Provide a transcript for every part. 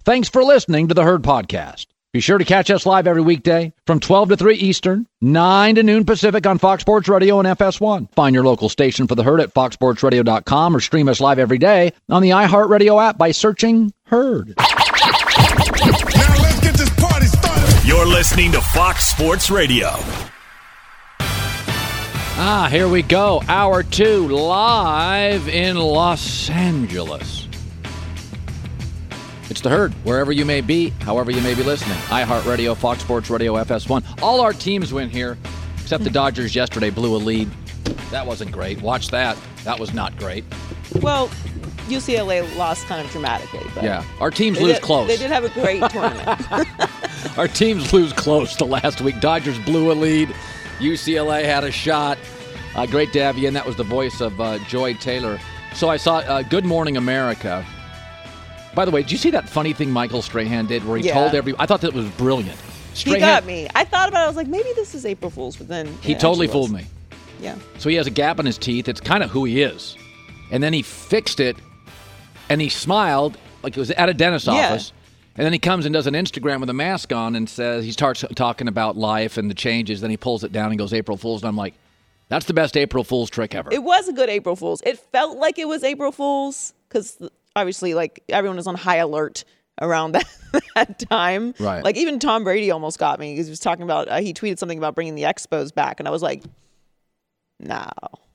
Thanks for listening to the Herd Podcast. Be sure to catch us live every weekday from 12 to 3 Eastern, 9 to noon Pacific on Fox Sports Radio and FS1. Find your local station for the Herd at foxsportsradio.com or stream us live every day on the iHeartRadio app by searching Herd. Now let's get this party started. You're listening to Fox Sports Radio. Here we go. Hour 2 live in Los Angeles. It's the Herd, wherever you may be, however you may be listening. iHeartRadio, Fox Sports Radio, FS1. All our teams win here, except the Dodgers yesterday blew a lead. That wasn't great. Watch that. That was not great. Well, UCLA lost kind of dramatically. But yeah, our teams lose close. They did have a great tournament. Our teams lose close to last week. Dodgers blew a lead. UCLA had a shot. Great to have you in. That was the voice of Joy Taylor. So I saw Good Morning America. By the way, did you see that funny thing Michael Strahan did where he told I thought that was brilliant. He got me. I thought about it. I was like, maybe this is April Fool's, but then he totally fooled me. Yeah. So he has a gap in his teeth. It's kind of who he is. And then he fixed it, and he smiled like it was at a dentist's office. And then he comes and does an Instagram with a mask on and says, he starts talking about life and the changes. Then he pulls it down and goes, April Fool's. And I'm like, that's the best April Fool's trick ever. It was a good April Fool's. It felt like it was April Fool's because obviously, like, everyone was on high alert around that time. Right. Like, even Tom Brady almost got me because he was talking about, he tweeted something about bringing the Expos back. And I was like, no.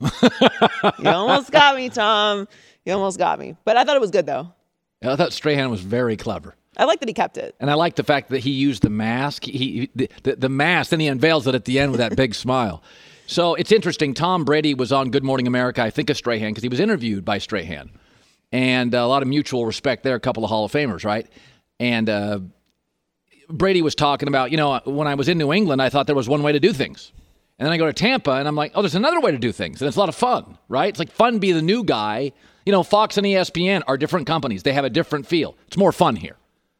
You almost got me, Tom. You almost got me. But I thought it was good, though. I thought Strahan was very clever. I like that he kept it. And I like the fact that he used the mask. The mask, and he unveils it at the end with that big smile. So it's interesting. Tom Brady was on Good Morning America, I think, of Strahan, because he was interviewed by Strahan. And a lot of mutual respect there, a couple of Hall of Famers, right? And Brady was talking about, when I was in New England, I thought there was one way to do things. And then I go to Tampa, and I'm like, there's another way to do things. And it's a lot of fun, right? It's like fun to be the new guy. Fox and ESPN are different companies. They have a different feel. It's more fun here.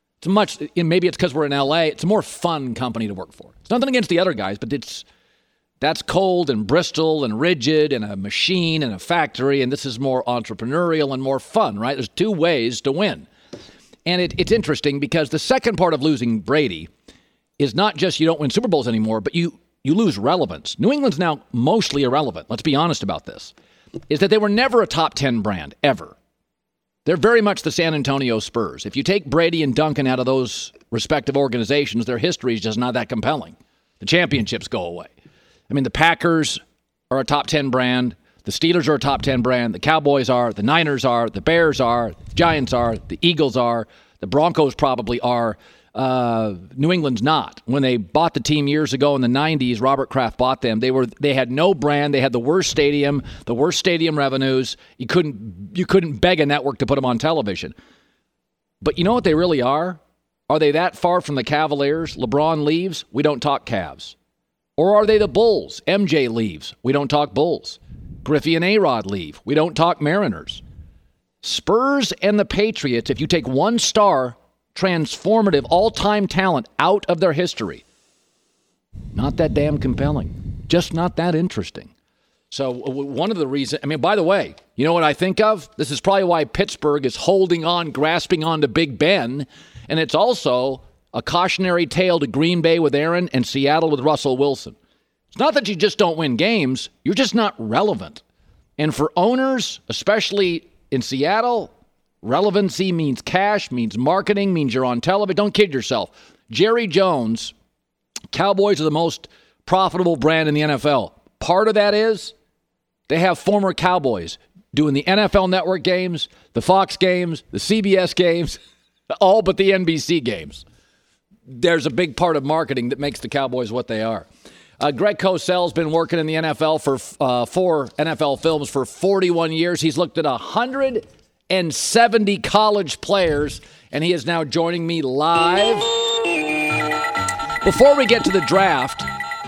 Maybe it's because we're in L.A., it's a more fun company to work for. It's nothing against the other guys, but that's cold and Bristol and rigid and a machine and a factory, and this is more entrepreneurial and more fun, right? There's two ways to win. And it's interesting because the second part of losing Brady is not just you don't win Super Bowls anymore, but you lose relevance. New England's now mostly irrelevant. Let's be honest about this. Is that they were never a top 10 brand, ever. They're very much the San Antonio Spurs. If you take Brady and Duncan out of those respective organizations, their history is just not that compelling. The championships go away. I mean, the Packers are a top 10 brand. The Steelers are a top 10 brand. The Cowboys are. The Niners are. The Bears are. The Giants are. The Eagles are. The Broncos probably are. New England's not. When they bought the team years ago in the 90s, Robert Kraft bought them. They had no brand. They had the worst stadium revenues. You couldn't beg a network to put them on television. But you know what they really are? Are they that far from the Cavaliers? LeBron leaves, we don't talk Cavs. Or are they the Bulls? MJ leaves, we don't talk Bulls. Griffey and A-Rod leave, we don't talk Mariners. Spurs and the Patriots, if you take one star, transformative, all-time talent out of their history, not that damn compelling. Just not that interesting. So one of the reasons, by the way, you know what I think of? This is probably why Pittsburgh is holding on, grasping on to Big Ben, and it's also a cautionary tale to Green Bay with Aaron and Seattle with Russell Wilson. It's not that you just don't win games, you're just not relevant. And for owners, especially in Seattle, relevancy means cash, means marketing, means you're on television. Don't kid yourself. Jerry Jones, Cowboys are the most profitable brand in the NFL. Part of that is they have former Cowboys doing the NFL Network games, the Fox games, the CBS games, all but the NBC games. There's a big part of marketing that makes the Cowboys what they are. Greg Cosell's been working in the NFL for 4 NFL films for 41 years. He's looked at 170 college players, and he is now joining me live. Before we get to the draft,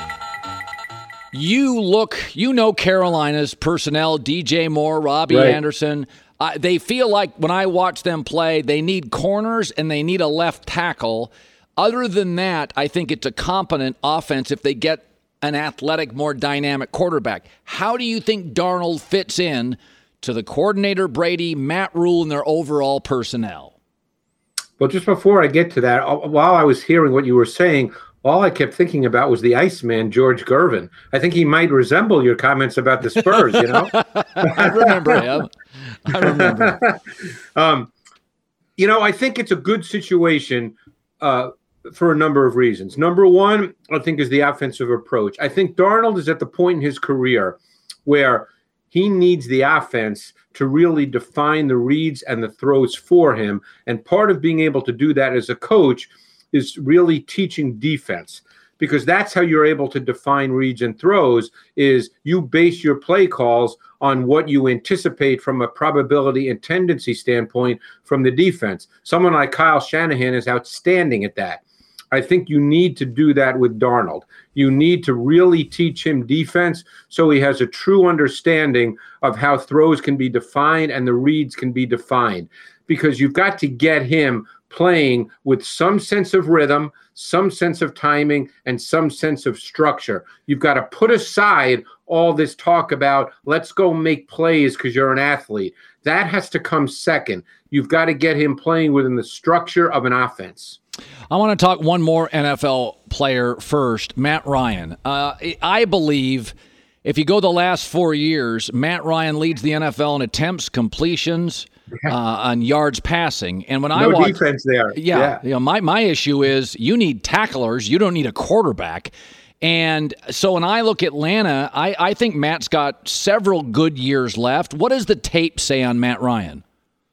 you know Carolina's personnel, DJ Moore, Robbie Anderson. They feel like when I watch them play, they need corners and they need a left tackle. Other than that, I think it's a competent offense if they get an athletic, more dynamic quarterback. How do you think Darnold fits in to the coordinator, Brady, Matt Rule, and their overall personnel? Well, just before I get to that, while I was hearing what you were saying, all I kept thinking about was the Iceman, George Gervin. I think he might resemble your comments about the Spurs, you know? I remember him. I remember. I think it's a good situation for a number of reasons. Number one, I think, is the offensive approach. I think Darnold is at the point in his career where he needs the offense to really define the reads and the throws for him. And part of being able to do that as a coach is really teaching defense, because that's how you're able to define reads and throws, is you base your play calls on what you anticipate from a probability and tendency standpoint from the defense. Someone like Kyle Shanahan is outstanding at that. I think you need to do that with Darnold. You need to really teach him defense so he has a true understanding of how throws can be defined and the reads can be defined, because you've got to get him playing with some sense of rhythm, some sense of timing, and some sense of structure. You've got to put aside all this talk about let's go make plays because you're an athlete. That has to come second. You've got to get him playing within the structure of an offense. I want to talk one more NFL player first, Matt Ryan. I believe if you go the last 4 years, Matt Ryan leads the NFL in attempts, completions, on yards passing. And when I watch defense there. My issue is you need tacklers. You don't need a quarterback. And so when I look at Atlanta, I think Matt's got several good years left. What does the tape say on Matt Ryan?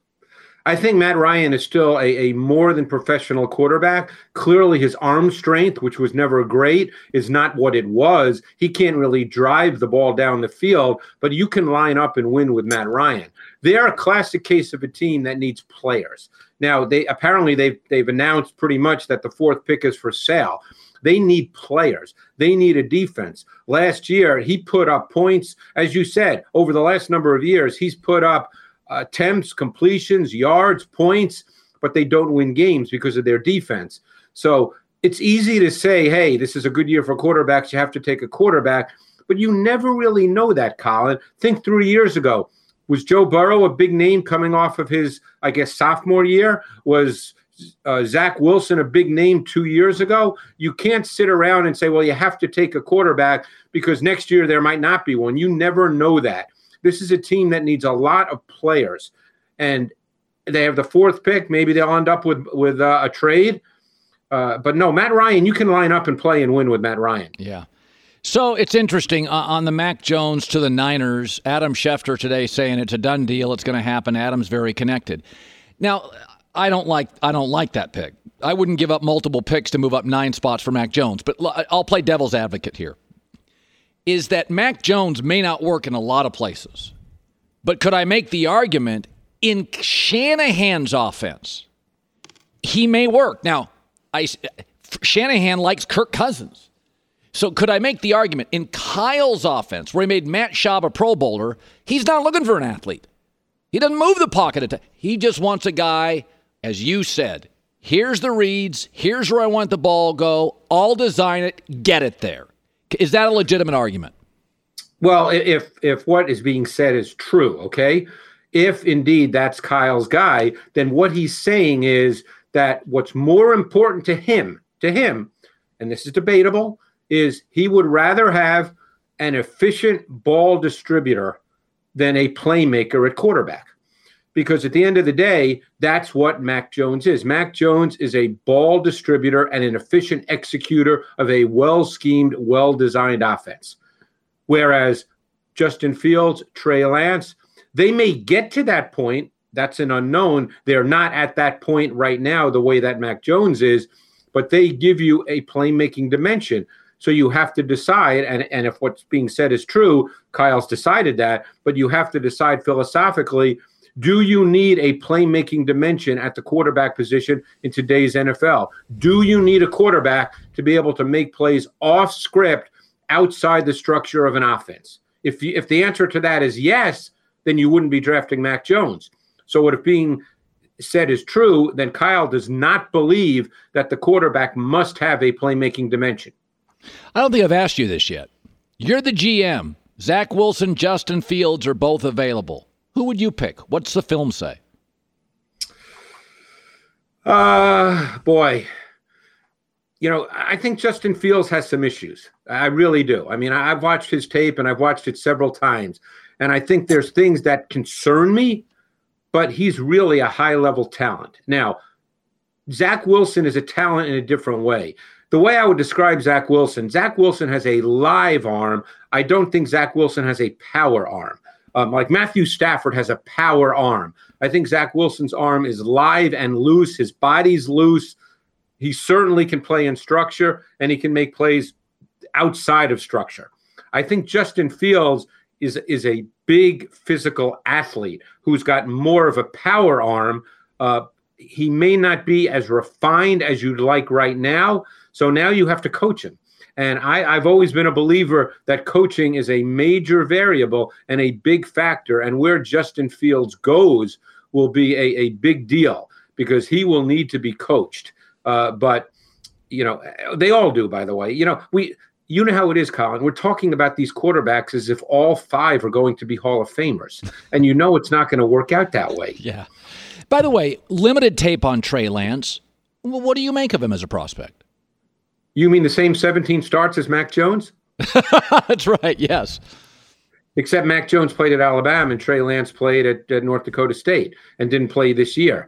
I think Matt Ryan is still a more than professional quarterback. Clearly his arm strength, which was never great, is not what it was. He can't really drive the ball down the field, but you can line up and win with Matt Ryan. They are a classic case of a team that needs players. Now, they've announced pretty much that the 4th pick is for sale. They need players. They need a defense. Last year, he put up points. As you said, over the last number of years, he's put up attempts, completions, yards, points, but they don't win games because of their defense. So it's easy to say, hey, this is a good year for quarterbacks. You have to take a quarterback, but you never really know that, Colin. Think 3 years ago. Was Joe Burrow a big name coming off of his, sophomore year? Was Zach Wilson a big name 2 years ago? You can't sit around and say, well, you have to take a quarterback because next year there might not be one. You never know that. This is a team that needs a lot of players, and they have the 4th pick. Maybe they'll end up with a trade. But no, Matt Ryan, you can line up and play and win with Matt Ryan. Yeah. So it's interesting on the Mac Jones to the Niners. Adam Schefter today saying it's a done deal. It's going to happen. Adam's very connected. Now, I don't like that pick. I wouldn't give up multiple picks to move up 9 spots for Mac Jones. But I'll play devil's advocate here. Is that Mac Jones may not work in a lot of places. But could I make the argument in Shanahan's offense, he may work? Now, Shanahan likes Kirk Cousins. So could I make the argument in Kyle's offense, where he made Matt Schaub a Pro Bowler, he's not looking for an athlete. He doesn't move the pocket. He just wants a guy, as you said, here's the reads, here's where I want the ball go, I'll design it, get it there. Is that a legitimate argument? Well, if what is being said is true, okay? If indeed that's Kyle's guy, then what he's saying is that what's more important to him, and this is debatable, is he would rather have an efficient ball distributor than a playmaker at quarterback. Because at the end of the day, that's what Mac Jones is. Mac Jones is a ball distributor and an efficient executor of a well-schemed, well-designed offense. Whereas Justin Fields, Trey Lance, they may get to that point. That's an unknown. They're not at that point right now the way that Mac Jones is, but they give you a playmaking dimension. So you have to decide, and if what's being said is true, Kyle's decided that, but you have to decide philosophically, do you need a playmaking dimension at the quarterback position in today's NFL? Do you need a quarterback to be able to make plays off script outside the structure of an offense? If the answer to that is yes, then you wouldn't be drafting Mac Jones. So what if being said is true, then Kyle does not believe that the quarterback must have a playmaking dimension. I don't think I've asked you this yet. You're the GM. Zach Wilson, Justin Fields are both available. Who would you pick? What's the film say? Boy. I think Justin Fields has some issues. I really do. I mean, I've watched his tape and I've watched it several times. And I think there's things that concern me, but he's really a high-level talent. Now, Zach Wilson is a talent in a different way. The way I would describe Zach Wilson has a live arm. I don't think Zach Wilson has a power arm. Like Matthew Stafford has a power arm. I think Zach Wilson's arm is live and loose. His body's loose. He certainly can play in structure, and he can make plays outside of structure. I think Justin Fields is a big physical athlete who's got more of a power arm. He may not be as refined as you'd like right now, so now you have to coach him. And I've always been a believer that coaching is a major variable and a big factor, and where Justin Fields goes will be a big deal because he will need to be coached. But they all do, by the way. You know how it is, Colin. We're talking about these quarterbacks as if all five are going to be Hall of Famers. And it's not going to work out that way. Yeah. By the way, limited tape on Trey Lance. What do you make of him as a prospect? You mean the same 17 starts as Mac Jones? That's right, yes. Except Mac Jones played at Alabama and Trey Lance played at North Dakota State and didn't play this year.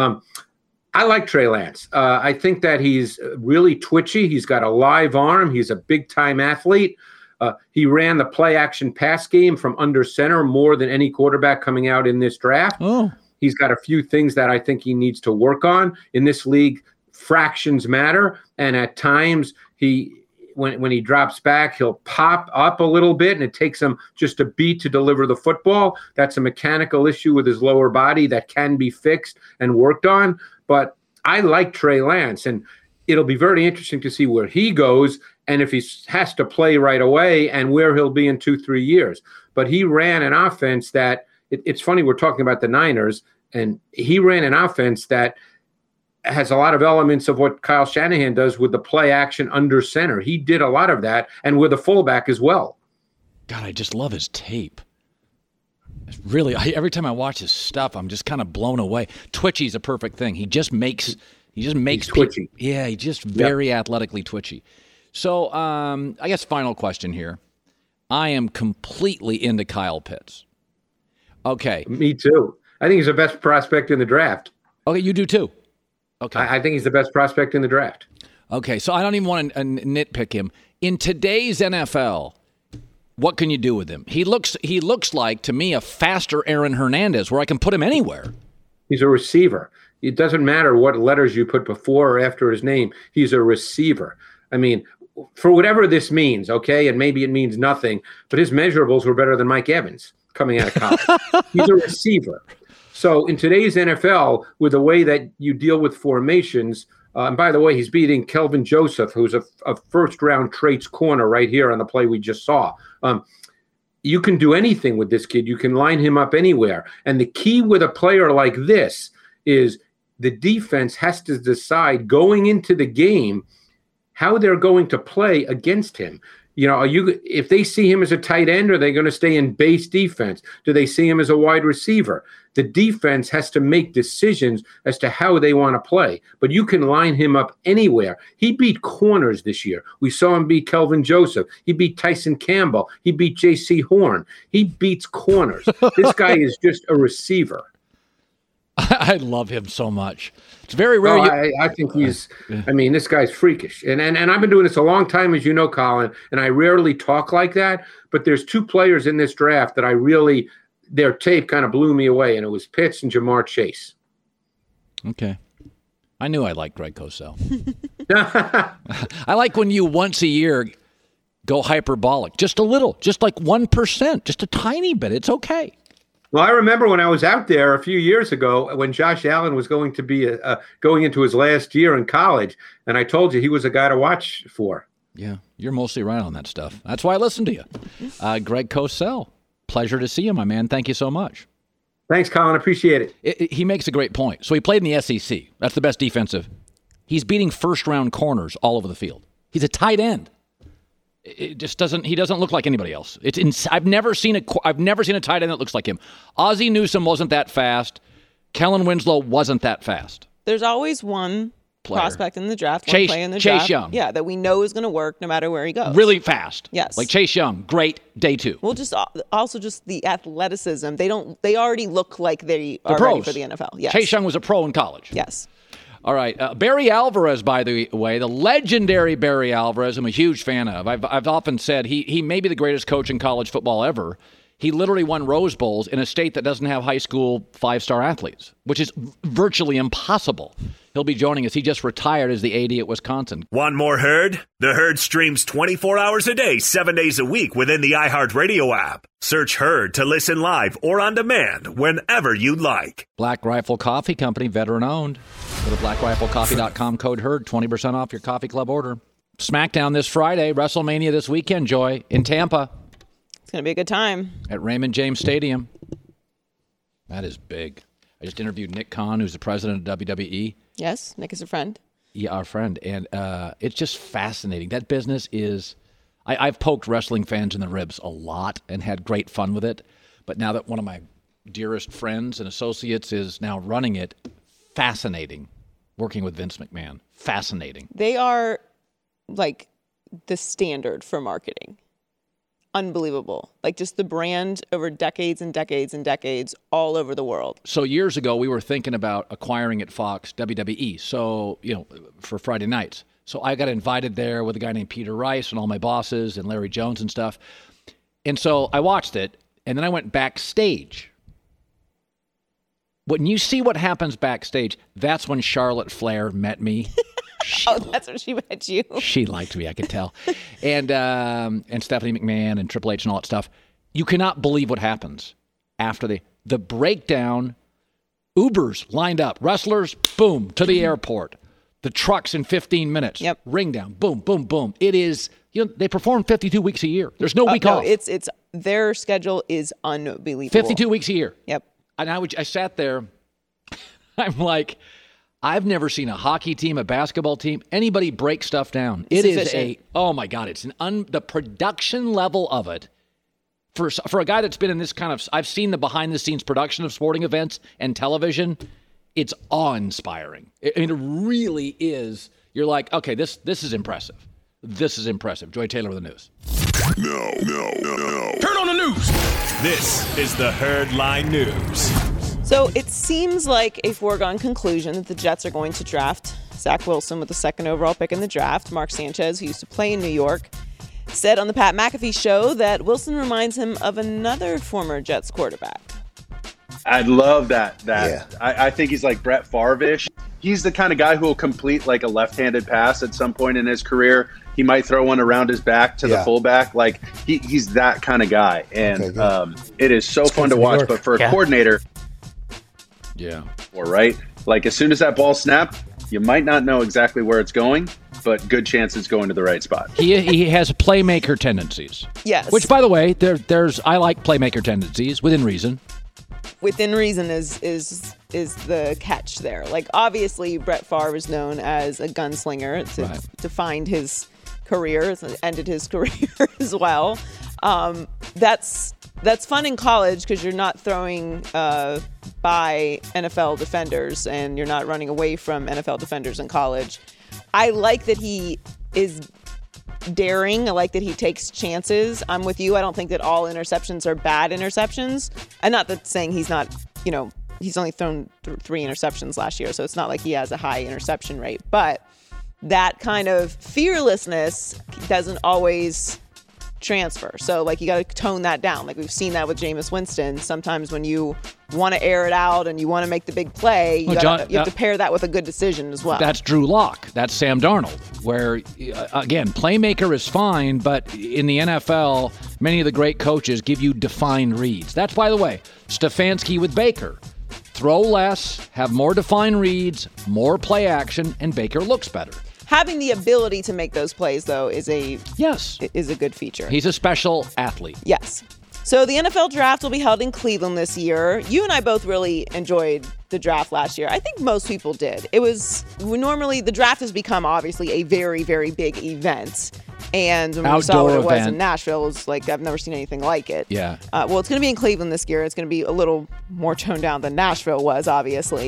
I like Trey Lance. I think that he's really twitchy. He's got a live arm. He's a big-time athlete. He ran the play-action pass game from under center more than any quarterback coming out in this draft. Oh. He's got a few things that I think he needs to work on. In this league, fractions matter, and at times when he drops back, he'll pop up a little bit, and it takes him just a beat to deliver the football. That's a mechanical issue with his lower body that can be fixed and worked on. But I like Trey Lance, and it'll be very interesting to see where he goes and if he has to play right away and where he'll be in 2-3 years. But he ran an offense that it's funny, we're talking about the Niners, and he ran an offense that has a lot of elements of what Kyle Shanahan does with the play action under center. He did a lot of that, and with a fullback as well. God, I just love his tape. Really, every time I watch his stuff, I'm just kind of blown away. Twitchy's a perfect thing. He just makes twitchy. Yeah, he's just very athletically twitchy. So, I guess final question here. I am completely into Kyle Pitts. Okay. Me too. I think he's the best prospect in the draft. Okay, you do too. Okay. I think he's the best prospect in the draft. Okay, so I don't even want to nitpick him. In today's NFL, what can you do with him? He looks like, to me, a faster Aaron Hernandez where I can put him anywhere. He's a receiver. It doesn't matter what letters you put before or after his name. He's a receiver. I mean, for whatever this means, okay, and maybe it means nothing, but his measurables were better than Mike Evans coming out of college. He's a receiver. So in today's NFL, with the way that you deal with formations, and by the way, he's beating Kelvin Joseph, who's a first-round traits corner right here on the play we just saw. You can do anything with this kid. You can line him up anywhere. And the key with a player like this is the defense has to decide going into the game how they're going to play against him. If they see him as a tight end, are they going to stay in base defense? Do they see him as a wide receiver? The defense has to make decisions as to how they want to play. But you can line him up anywhere. He beat corners this year. We saw him beat Kelvin Joseph. He beat Tyson Campbell. He beat J.C. Horn. He beats corners. This guy is just a receiver. I love him so much. It's very rare. I think he's. I mean, this guy's freakish, and I've been doing this a long time, as you know, Colin. And I rarely talk like that. But there's two players in this draft that their tape kind of blew me away, and it was Pitts and Jamar Chase. Okay, I knew I liked Greg Cosell. I like when you once a year go hyperbolic, just a little, just like 1%, just a tiny bit. It's okay. Well, I remember when I was out there a few years ago when Josh Allen was going to be going into his last year in college, and I told you he was a guy to watch for. Yeah, you're mostly right on that stuff. That's why I listen to you. Greg Cosell, pleasure to see you, my man. Thank you so much. Thanks, Colin. Appreciate it. He makes a great point. So he played in the SEC. That's the best defensive. He's beating first-round corners all over the field. He's a tight end. It just doesn't. He doesn't look like anybody else. I've never seen a tight end that looks like him. Ozzie Newsome wasn't that fast. Kellen Winslow wasn't that fast. There's always one Player. prospect in the draft, Chase- one player in the Chase draft. Young. Yeah, that we know is going to work no matter where he goes. Really fast. Yes. Like Chase Young, great day 2. Well, just also just the athleticism. They already look like they The are pros. ready for the NFL. Yes. Chase Young was a pro in college. Yes. All right. Barry Alvarez, by the way, the legendary Barry Alvarez, I'm a huge fan of. I've often said he may be the greatest coach in college football ever. He literally won Rose Bowls in a state that doesn't have high school 5-star athletes, which is virtually impossible. He'll be joining us. He just retired as the AD at Wisconsin. Want more Herd? The Herd streams 24 hours a day, 7 days a week within the iHeartRadio app. Search Herd to listen live or on demand whenever you like. Black Rifle Coffee Company, veteran owned. Go to blackriflecoffee.com, code HERD, 20% off your coffee club order. SmackDown this Friday, WrestleMania this weekend, Joy, in Tampa. It's going to be a good time. At Raymond James Stadium. That is big. I just interviewed Nick Khan, who's the president of WWE. Yes, Nick is a friend. Yeah, our friend. And it's just fascinating. That business is... I've poked wrestling fans in the ribs a lot and had great fun with it. But now that one of my dearest friends and associates is now running it, fascinating. Working with Vince McMahon. Fascinating. They are like the standard for marketing. Unbelievable. Like just the brand over decades and decades and decades all over the world. So years ago, we were thinking about acquiring at Fox WWE. So, for Friday nights. So I got invited there with a guy named Peter Rice and all my bosses and Larry Jones and stuff. And so I watched it, and then I went backstage. When you see what happens backstage, that's when Charlotte Flair met me. That's when she met you. She liked me, I could tell. And Stephanie McMahon and Triple H and all that stuff. You cannot believe what happens after the breakdown. Ubers lined up. Wrestlers, boom, to the airport. The trucks in 15 minutes. Yep. Ring down. Boom, boom, boom. It is, they perform 52 weeks a year. There's no week off. It's their schedule is unbelievable. 52 weeks a year. Yep. And I sat there. I'm like, I've never seen a hockey team, a basketball team, anybody break stuff down. It's it is efficient. oh my God, it's the production level of it. For a guy that's been in this kind of, I've seen the behind the scenes production of sporting events and television. It's awe-inspiring. It really is. You're like, okay, this is impressive. This is impressive. Joy Taylor with the news. No. Turn on the news. This is the Herd Line News. So it seems like a foregone conclusion that the Jets are going to draft Zach Wilson with the 2nd overall pick in the draft. Mark Sanchez, who used to play in New York, said on the Pat McAfee show that Wilson reminds him of another former Jets quarterback. I'd love that. Yeah. I think he's like Brett Favre-ish. He's the kind of guy who will complete like a left-handed pass at some point in his career. He might throw one around his back to the fullback. Like he's that kind of guy. And it is so fun to watch. But for a coordinator, right? Like as soon as that ball snapped, you might not know exactly where it's going, but good chance it's going to the right spot. He has playmaker tendencies. Yes. Which, by the way, I like playmaker tendencies within reason. Within reason is the catch there. Like obviously Brett Favre is known as a gunslinger. It's defined his career. It's ended his career as well. That's fun in college because you're not throwing by NFL defenders and you're not running away from NFL defenders in college. I like that he is daring. I like that he takes chances. I'm with you. I don't think that all interceptions are bad interceptions. And not that saying he's not, he's only thrown 3 interceptions last year, so it's not like he has a high interception rate. But that kind of fearlessness doesn't always transfer. So, like, you got to tone that down. Like, we've seen that with Jameis Winston. Sometimes when you want to air it out and you want to make the big play, you have to pair that with a good decision as well. That's Drew Lock. That's Sam Darnold, where, again, playmaker is fine, but in the NFL, many of the great coaches give you defined reads. That's, by the way, Stefanski with Baker. Throw less, have more defined reads, more play action, and Baker looks better. Having the ability to make those plays, though, is a good feature. He's a special athlete. Yes. So the NFL draft will be held in Cleveland this year. You and I both really enjoyed the draft last year. I think most people did. Normally the draft has become obviously a very, very big event. And when we saw what it was in Nashville, it was like, I've never seen anything like it. Yeah. Well, it's going to be in Cleveland this year. It's going to be a little more toned down than Nashville was, obviously.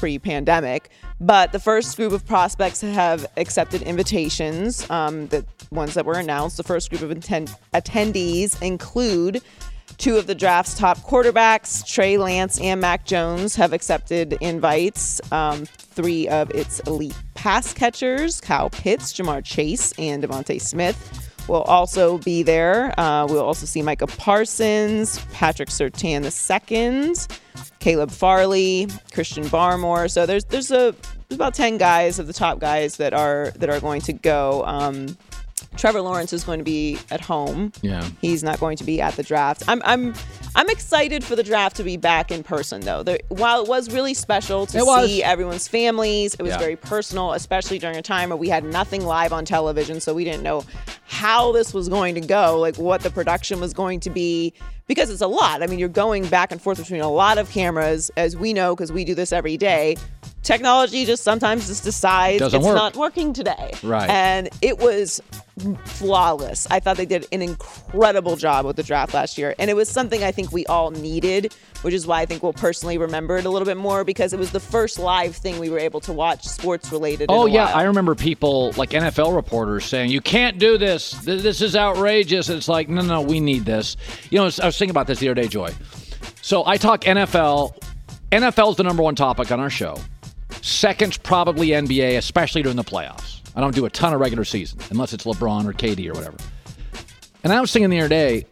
pre-pandemic. But the first group of prospects have accepted invitations, the ones that were announced. The first group of attendees include two of the draft's top quarterbacks, Trey Lance and Mac Jones, have accepted invites. Three of its elite pass catchers, Kyle Pitts, Jamar Chase, and Devontae Smith, will also be there. We'll also see Micah Parsons, Patrick Surtain II, Caleb Farley, Christian Barmore. So there's about 10 guys of the top guys that are going to go. Trevor Lawrence is going to be at home. Yeah. He's not going to be at the draft. I'm excited for the draft to be back in person, though. While it was really special to see everyone's families, it was very personal, especially during a time where we had nothing live on television, so we didn't know how this was going to go, like what the production was going to be, because it's a lot. I mean, you're going back and forth between a lot of cameras, as we know, because we do this every day. Technology sometimes decides it's not working today. Right. And it was flawless. I thought they did an incredible job with the draft last year. And it was something I think we all needed, which is why I think we'll personally remember it a little bit more, because it was the first live thing we were able to watch sports related. Oh, yeah. I remember people like NFL reporters saying, you can't do this. This is outrageous. And it's like, no, we need this. You know, I was thinking about this the other day, Joy. So I talk NFL. NFL's the number one topic on our show. Second's probably NBA, especially during the playoffs. I don't do a ton of regular season, unless it's LeBron or KD or whatever. And I was thinking the other day,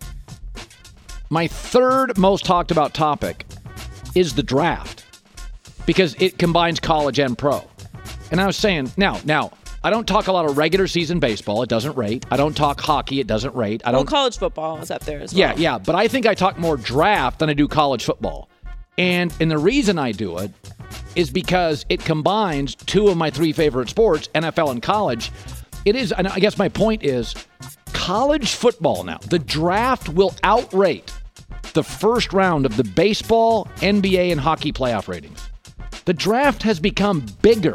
my third most talked about topic is the draft, because it combines college and pro. And I was saying, now, I don't talk a lot of regular season baseball. It doesn't rate. I don't talk hockey. It doesn't rate. College football is up there as well. Yeah. But I think I talk more draft than I do college football. And the reason I do it is because it combines two of my three favorite sports, NFL and college. It is, and I guess my point is, college football now, the draft will outrate the first round of the baseball, NBA, and hockey playoff ratings. The draft has become bigger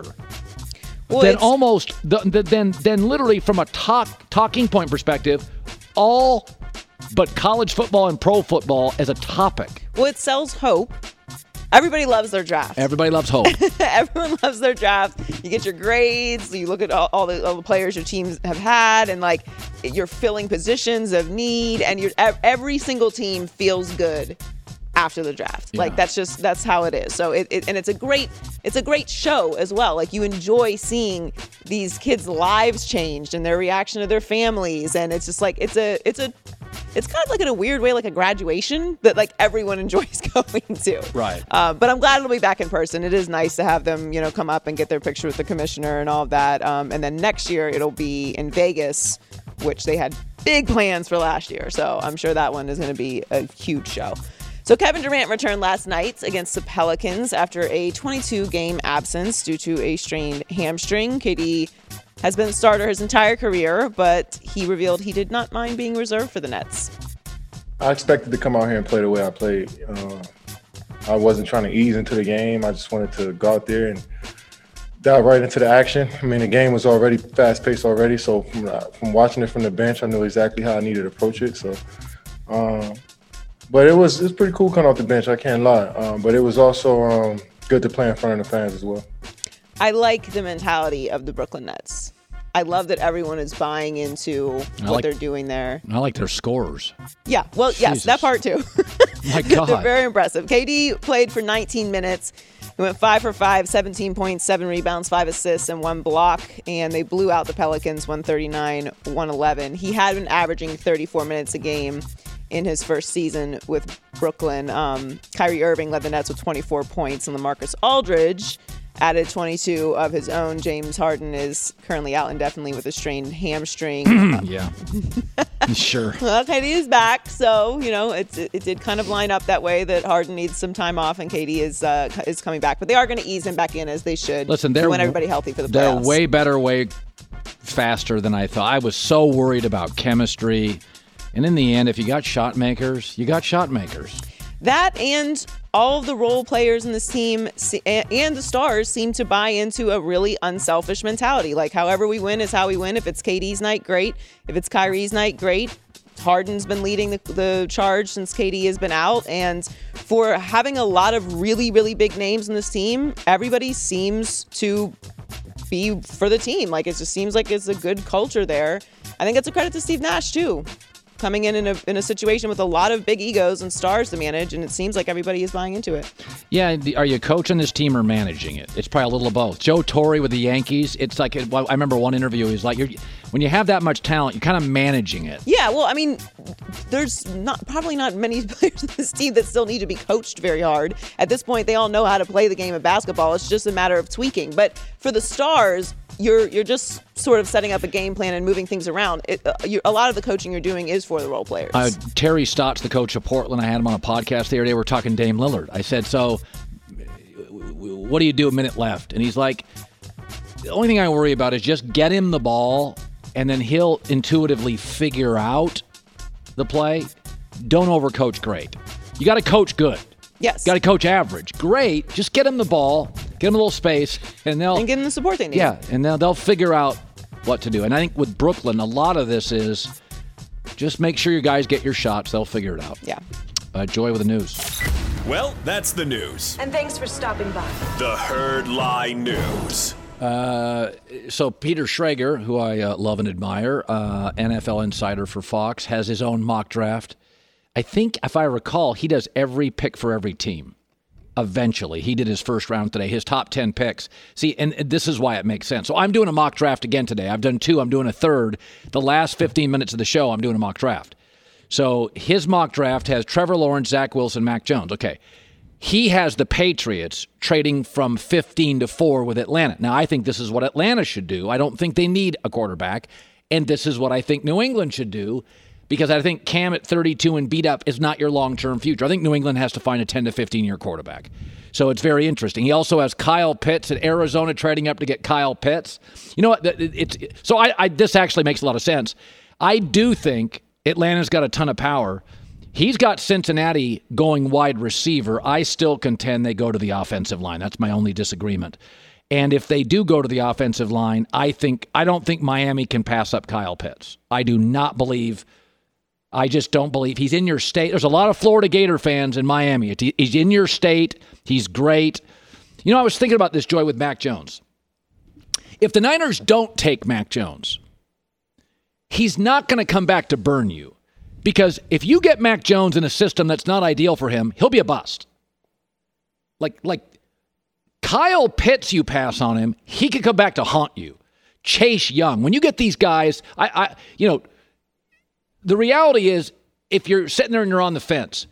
than literally from a talking point perspective, all but college football and pro football as a topic. Well, it sells hope. Everybody loves their draft. Everybody loves hope. Everyone loves their draft. You get your grades. You look at all the players your teams have had, and like you're filling positions of need, and every single team feels good after the draft. Yeah. Like that's how it is. So it's a great show as well. Like you enjoy seeing these kids' lives changed and their reaction to their families, and it's just like it's kind of like in a weird way like a graduation that like everyone enjoys going to. Right. But I'm glad it'll be back in person. It is nice to have them, come up and get their picture with the commissioner and all of that. And then next year it'll be in Vegas, which they had big plans for last year. So I'm sure that one is going to be a huge show. So Kevin Durant returned last night against the Pelicans after a 22-game absence due to a strained hamstring. KD has been the starter his entire career, but he revealed he did not mind being reserved for the Nets. I expected to come out here and play the way I played. I wasn't trying to ease into the game. I just wanted to go out there and dive right into the action. I mean, the game was already fast-paced already, so from watching it from the bench, I knew exactly how I needed to approach it. So, but it was pretty cool coming off the bench, I can't lie. But it was also good to play in front of the fans as well. I like the mentality of the Brooklyn Nets. I love that everyone is buying into what they're doing there. I like their scorers. Yeah, well, Jesus. Yes, that part too. My God. They're very impressive. KD played for 19 minutes. He went 5 for 5, 17 points, 7 rebounds, 5 assists, and 1 block, and they blew out the Pelicans 139-111. He had been averaging 34 minutes a game in his first season with Brooklyn. Kyrie Irving led the Nets with 24 points, and LaMarcus Aldridge added 22 of his own. James Harden is currently out indefinitely with a strained hamstring. Yeah, sure. Well, KD is back, so it did kind of line up that way that Harden needs some time off and KD is coming back. But they are going to ease him back in as they should. Listen, they want everybody healthy for the playoffs. They're way better, way faster than I thought. I was so worried about chemistry, and in the end, if you got shot makers, you got shot makers. That and all of the role players in this team and the stars seem to buy into a really unselfish mentality. Like, however we win is how we win. If it's KD's night, great. If it's Kyrie's night, great. Harden's been leading the charge since KD has been out. And for having a lot of really, really big names in this team, everybody seems to be for the team. Like, it just seems like it's a good culture there. I think it's a credit to Steve Nash, too. Coming in a situation with a lot of big egos and stars to manage, and it seems like everybody is buying into it. Yeah, are you coaching this team or managing it? It's probably a little of both. Joe Torre with the Yankees, it's like, I remember one interview, he's like, when you have that much talent, you're kind of managing it. Yeah, well, I mean, there's probably not many players on this team that still need to be coached very hard. At this point, they all know how to play the game of basketball. It's just a matter of tweaking. But for the stars, you're just sort of setting up a game plan and moving things around. A lot of the coaching you're doing is for the role players. Terry Stotts, the coach of Portland, I had him on a podcast the other day. We're talking Dame Lillard. I said, so what do you do a minute left? And he's like, the only thing I worry about is just get him the ball, and then he'll intuitively figure out the play. Don't overcoach great. You got to coach good. Yes. Got to coach average. Great. Just get him the ball, get him a little space, and give him the support they need. Yeah, and they'll figure out what to do. And I think with Brooklyn, a lot of this is just make sure your guys get your shots. They'll figure it out. Yeah. Joy with the news. Well, that's the news. And thanks for stopping by. The Herd Lie News. So Peter Schrager, who I love and admire, NFL insider for Fox, has his own mock draft. I think, if I recall, he does every pick for every team. Eventually. He did his first round today, his top 10 picks. See, and this is why it makes sense. So I'm doing a mock draft again today. I've done 2. I'm doing a third. The last 15 minutes of the show, I'm doing a mock draft. So his mock draft has Trevor Lawrence, Zach Wilson, Mac Jones. Okay. He has the Patriots trading from 15 to 4 with Atlanta. Now, I think this is what Atlanta should do. I don't think they need a quarterback. And this is what I think New England should do, because I think Cam at 32 and beat up is not your long-term future. I think New England has to find a 10 to 15-year quarterback. So it's very interesting. He also has Kyle Pitts at Arizona trading up to get Kyle Pitts. You know what? This actually makes a lot of sense. I do think Atlanta's got a ton of power. He's got Cincinnati going wide receiver. I still contend they go to the offensive line. That's my only disagreement. And if they do go to the offensive line, I don't think Miami can pass up Kyle Pitts. I just don't believe he's in your state. There's a lot of Florida Gator fans in Miami. He's in your state. He's great. You know, I was thinking about this, Joy, with Mac Jones. If the Niners don't take Mac Jones, he's not going to come back to burn you. Because if you get Mac Jones in a system that's not ideal for him, he'll be a bust. Like Kyle Pitts, you pass on him, he could come back to haunt you. Chase Young. When you get these guys, the reality is, if you're sitting there and you're on the fence,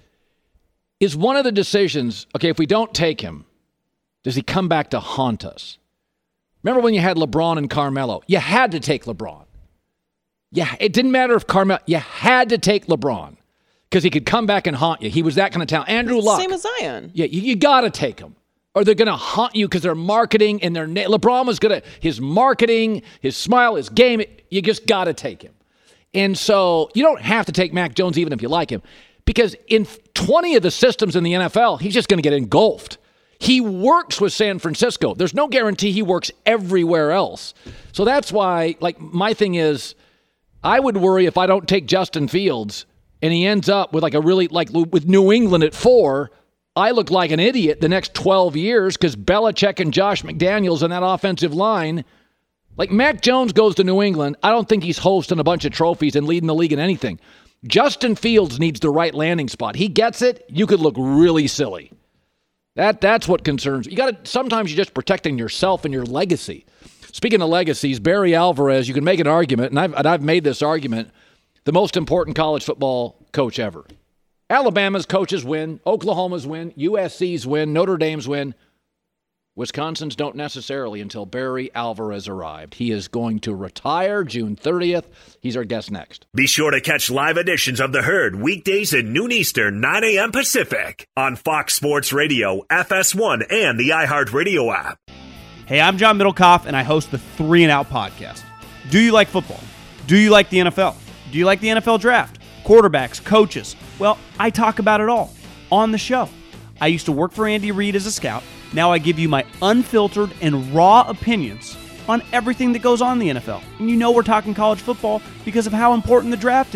is one of the decisions, okay, if we don't take him, does he come back to haunt us? Remember when you had LeBron and Carmelo? You had to take LeBron. Yeah, it didn't matter if Carmelo, you had to take LeBron because he could come back and haunt you. He was that kind of talent. Andrew Luck. Same as Zion. Yeah, you got to take him. Or they're going to haunt you because they're marketing and LeBron was going to, his marketing, his smile, his game, you just got to take him. And so you don't have to take Mac Jones even if you like him, because in 20 of the systems in the NFL, he's just going to get engulfed. He works with San Francisco. There's no guarantee he works everywhere else. So that's why, my thing is, I would worry if I don't take Justin Fields and he ends up with with New England at 4, I look like an idiot the next 12 years because Belichick and Josh McDaniels and that offensive line. Mac Jones goes to New England, I don't think he's hosting a bunch of trophies and leading the league in anything. Justin Fields needs the right landing spot. He gets it, you could look really silly. That's what concerns me. Sometimes you're just protecting yourself and your legacy. Speaking of legacies, Barry Alvarez, you can make an argument, and I've made this argument, the most important college football coach ever. Alabama's coaches win, Oklahoma's win, USC's win, Notre Dame's win. Wisconsin's don't necessarily until Barry Alvarez arrived. He is going to retire June 30th. He's our guest next. Be sure to catch live editions of The Herd weekdays at noon Eastern, 9 a.m. Pacific on Fox Sports Radio, FS1, and the iHeartRadio app. Hey, I'm John Middlecoff, and I host the 3 and Out podcast. Do you like football? Do you like the NFL? Do you like the NFL draft? Quarterbacks, coaches? Well, I talk about it all on the show. I used to work for Andy Reid as a scout. Now I give you my unfiltered and raw opinions on everything that goes on in the NFL. And you know we're talking college football because of how important the draft is.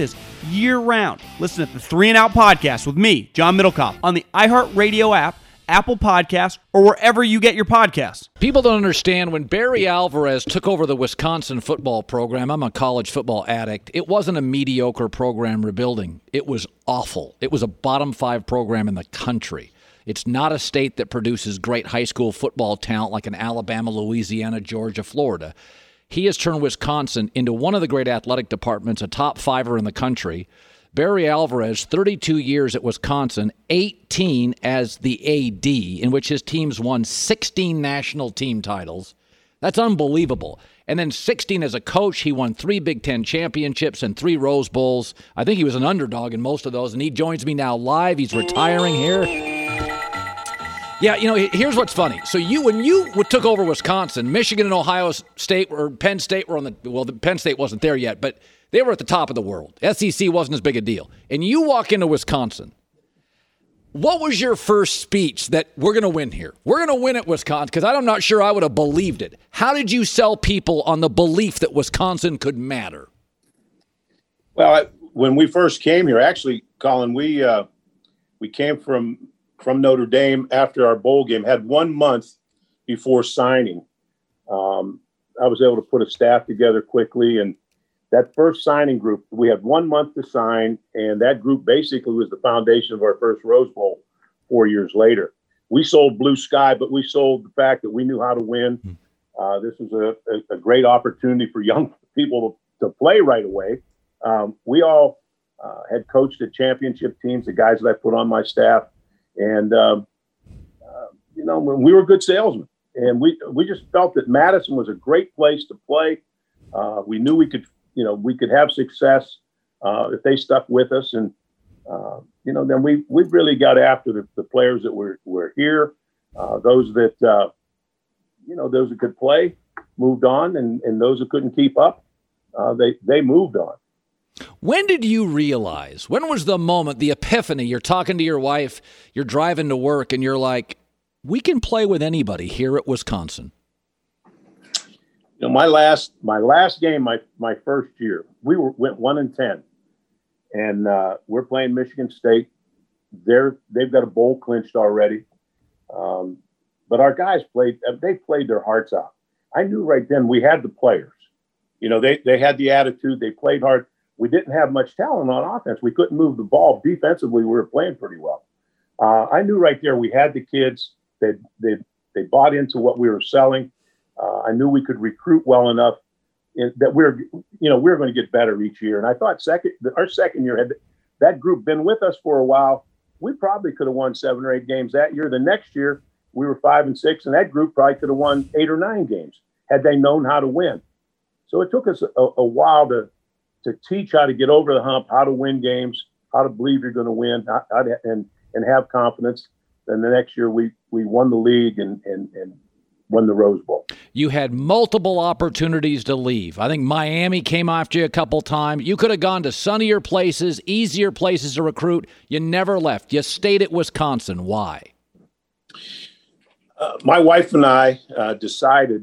year-round. Listen to the 3 and Out podcast with me, John Middlecoff, on the iHeartRadio app, Apple Podcasts, or wherever you get your podcasts. People don't understand when Barry Alvarez took over the Wisconsin football program. I'm a college football addict. It wasn't a mediocre program rebuilding. It was awful. It was a bottom 5 program in the country. It's not a state that produces great high school football talent like in Alabama, Louisiana, Georgia, Florida. He has turned Wisconsin into one of the great athletic departments, a top 5er in the country. Barry Alvarez, 32 years at Wisconsin, 18 as the AD, in which his teams won 16 national team titles. That's unbelievable. And then 16 as a coach, he won 3 Big Ten championships and 3 Rose Bowls. I think he was an underdog in most of those, and he joins me now live. He's retiring here. Yeah, here's what's funny. So when you took over Wisconsin, Michigan and Ohio State or Penn State were the Penn State wasn't there yet, but they were at the top of the world. SEC wasn't as big a deal. And you walk into Wisconsin. What was your first speech that we're going to win here? We're going to win at Wisconsin, because I'm not sure I would have believed it. How did you sell people on the belief that Wisconsin could matter? Well, when we first came here, actually, Colin, we came from Notre Dame after our bowl game, had 1 month before signing. I was able to put a staff together quickly, and that first signing group, we had 1 month to sign, and that group basically was the foundation of our first Rose Bowl 4 years later. We sold blue sky, but we sold the fact that we knew how to win. This was a great opportunity for young people to play right away. We all had coached at championship teams, the guys that I put on my staff. And, we were good salesmen, and we just felt that Madison was a great place to play. We knew we could have success if they stuck with us. And, then we really got after the players that were here, those that, those that could play moved on, and those that couldn't keep up, they moved on. When did you realize, when was the moment, the epiphany? You're talking to your wife, you're driving to work, and you're like, we can play with anybody here at Wisconsin. My last game, my first year, went 1-10, and we're playing Michigan State. They've got a bowl clinched already, but our guys played their hearts out. I knew right then we had the players. They had the attitude. They played hard. We didn't have much talent on offense. We couldn't move the ball. Defensively, we were playing pretty well. I knew right there we had the kids. They bought into what we were selling. I knew we could recruit well enough that we were going to get better each year. And I thought our second year, had that group been with us for a while, we probably could have won 7 or 8 games that year. The next year, we were 5 and 6, and that group probably could have won 8 or 9 games had they known how to win. So it took us a while to teach how to get over the hump, how to win games, how to believe you're going to win, and have confidence. And the next year we won the league and won the Rose Bowl. You had multiple opportunities to leave. I think Miami came after you a couple times. You could have gone to sunnier places, easier places to recruit. You never left. You stayed at Wisconsin. Why? My wife and I decided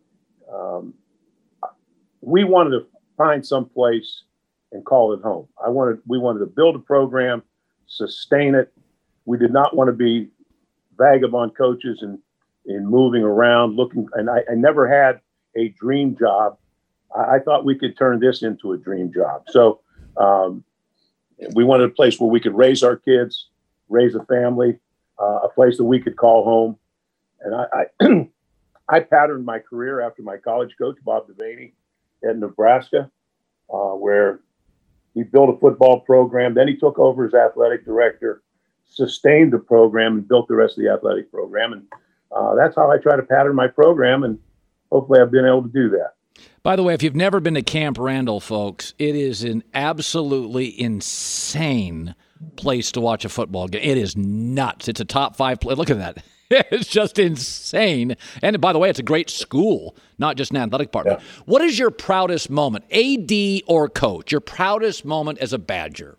we wanted to find some place and call it home. We wanted to build a program, sustain it. We did not want to be vagabond coaches and moving around looking. And I never had a dream job. I thought we could turn this into a dream job. So we wanted a place where we could raise our kids, raise a family, a place that we could call home. And I patterned my career after my college coach, Bob Devaney, at Nebraska, where he built a football program. Then he took over as athletic director, sustained the program, and built the rest of the athletic program. And that's how I try to pattern my program, and hopefully I've been able to do that. By the way, if you've never been to Camp Randall, folks, it is an absolutely insane place to watch a football game. It is nuts. It's a top 5 play. Look at that. It's just insane. And by the way, it's a great school, not just an athletic department. Yeah. What is your proudest moment, AD or coach, your proudest moment as a Badger?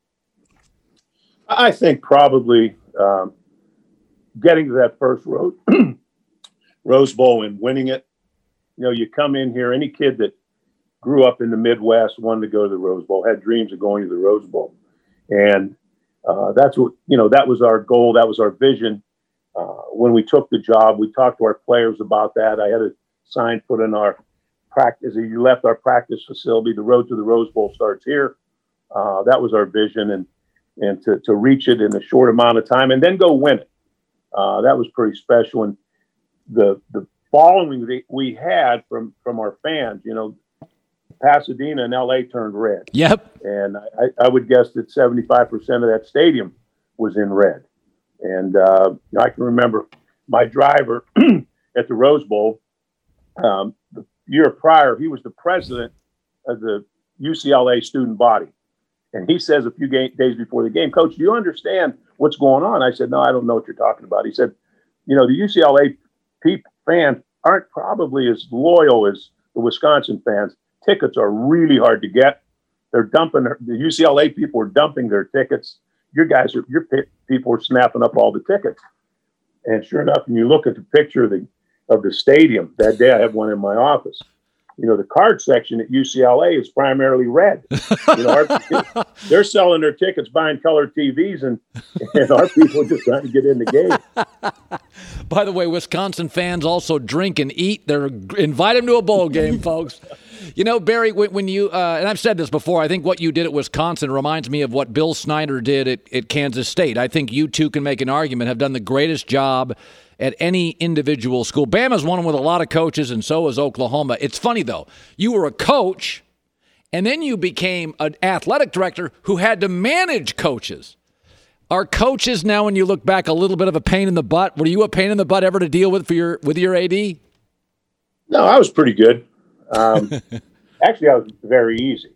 I think probably getting to that first Rose Bowl and winning it. You come in here, any kid that grew up in the Midwest, wanted to go to the Rose Bowl, had dreams of going to the Rose Bowl. And that's what, that was our goal. That was our vision. When we took the job, we talked to our players about that. I had a sign put in our practice. You left our practice facility. The road to the Rose Bowl starts here. That was our vision, and to reach it in a short amount of time and then go win it. That was pretty special. And the following that we had from our fans, Pasadena and LA turned red. Yep. And I would guess that 75% of that stadium was in red. And I can remember my driver at the Rose Bowl, the year prior, he was the president of the UCLA student body. And he says a few days before the game, Coach, do you understand what's going on? I said, no, I don't know what you're talking about. He said, the UCLA fans aren't probably as loyal as the Wisconsin fans. Tickets are really hard to get. They're dumping the UCLA people are dumping their tickets. Your people are snapping up all the tickets. And sure enough, when you look at the picture of the stadium that day, I have one in my office. The card section at UCLA is primarily red. They're selling their tickets, buying color TVs, and our people are just trying to get in the game. By the way, Wisconsin fans also drink and eat. They're invite them to a bowl game, folks. Barry, when you and I've said this before, I think what you did at Wisconsin reminds me of what Bill Snyder did at Kansas State. I think you two can make an argument, have done the greatest job at any individual school. Bama's one with a lot of coaches, and so is Oklahoma. It's funny, though. You were a coach, and then you became an athletic director who had to manage coaches. Are coaches now, when you look back, a little bit of a pain in the butt? Were you a pain in the butt ever to deal with with your AD? No, I was pretty good. Actually, I was very easy.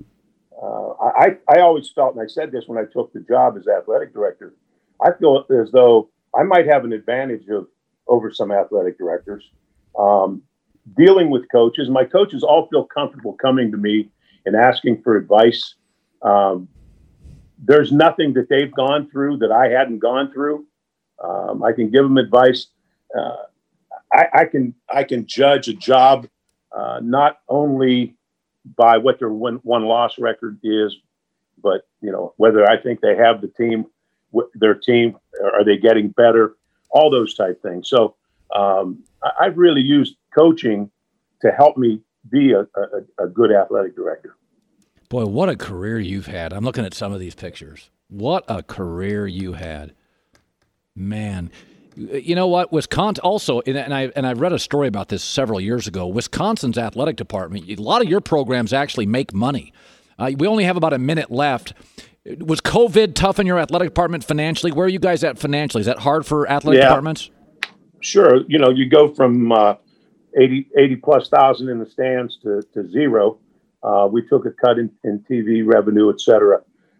I always felt, and I said this when I took the job as athletic director, I feel as though I might have an advantage over some athletic directors. Dealing with coaches, my coaches all feel comfortable coming to me and asking for advice. There's nothing that they've gone through that I hadn't gone through. I can give them advice. I can judge a job not only by what their win-loss record is, but whether I think they have their team, are they getting better, all those type things. So I've really used coaching to help me be a good athletic director. Boy, what a career you've had. I'm looking at some of these pictures. What a career you had. Man. You know what? Wisconsin also, and I read a story about this several years ago, Wisconsin's athletic department, a lot of your programs actually make money. We only have about a minute left. Was COVID tough in your athletic department financially? Where are you guys at financially? Is that hard for athletic departments? Sure. You go from 80 plus thousand in the stands to zero. We took a cut in TV revenue, et cetera.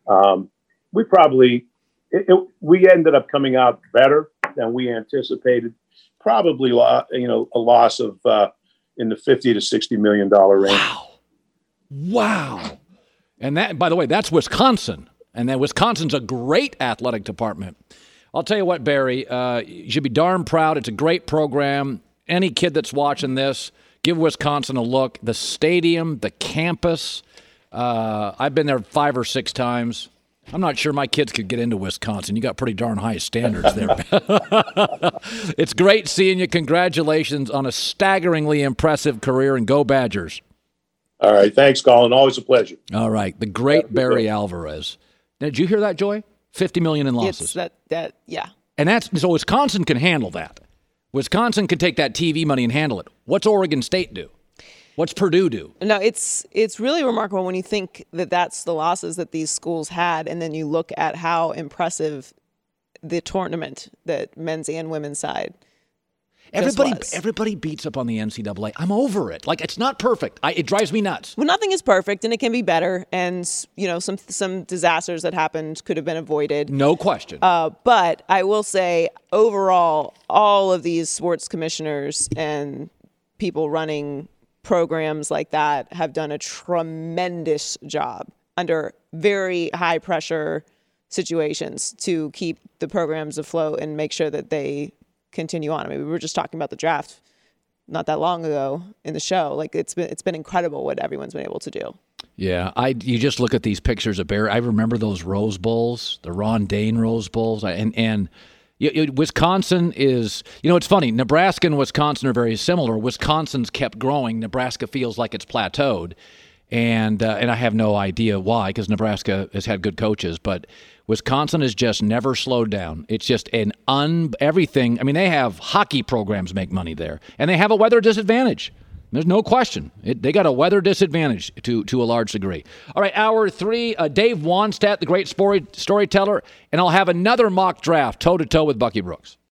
We ended up coming out better than we anticipated. Probably, a loss of in the $50 to $60 million range. Wow. And that, by the way, that's Wisconsin. And then Wisconsin's a great athletic department. I'll tell you what, Barry, you should be darn proud. It's a great program. Any kid that's watching this, give Wisconsin a look. The stadium, the campus. I've been there 5 or 6 times. I'm not sure my kids could get into Wisconsin. You got pretty darn high standards there. It's great seeing you. Congratulations on a staggeringly impressive career, and go Badgers. All right. Thanks, Colin. Always a pleasure. All right. The great Barry Alvarez. Now, did you hear that, Joy? $50 million in losses. Yeah. And so Wisconsin can handle that. Wisconsin can take that TV money and handle it. What's Oregon State do? What's Purdue do? No, it's really remarkable when you think that that's the losses that these schools had, and then you look at how impressive the tournament, that men's and women's side. Everybody beats up on the NCAA. I'm over it. Like, it's not perfect. It drives me nuts. Well, nothing is perfect, and it can be better. And some disasters that happened could have been avoided. No question. But I will say, overall, all of these sports commissioners and people running programs like that have done a tremendous job under very high pressure situations to keep the programs afloat and make sure that they continue on. I mean, we were just talking about the draft not that long ago in the show. Like it's been incredible what everyone's been able to do. Yeah, you just look at these pictures of Bear. I remember those Rose Bowls, the Ron Dane Rose Bowls, and Wisconsin is, it's funny. Nebraska and Wisconsin are very similar. Wisconsin's kept growing. Nebraska feels like it's plateaued, and I have no idea why, because Nebraska has had good coaches, but Wisconsin has just never slowed down. It's just everything. I mean, they have hockey programs make money there, and they have a weather disadvantage. There's no question. They got a weather disadvantage to a large degree. All right, hour 3, Dave Wannstedt, the great storyteller, and I'll have another mock draft toe-to-toe with Bucky Brooks.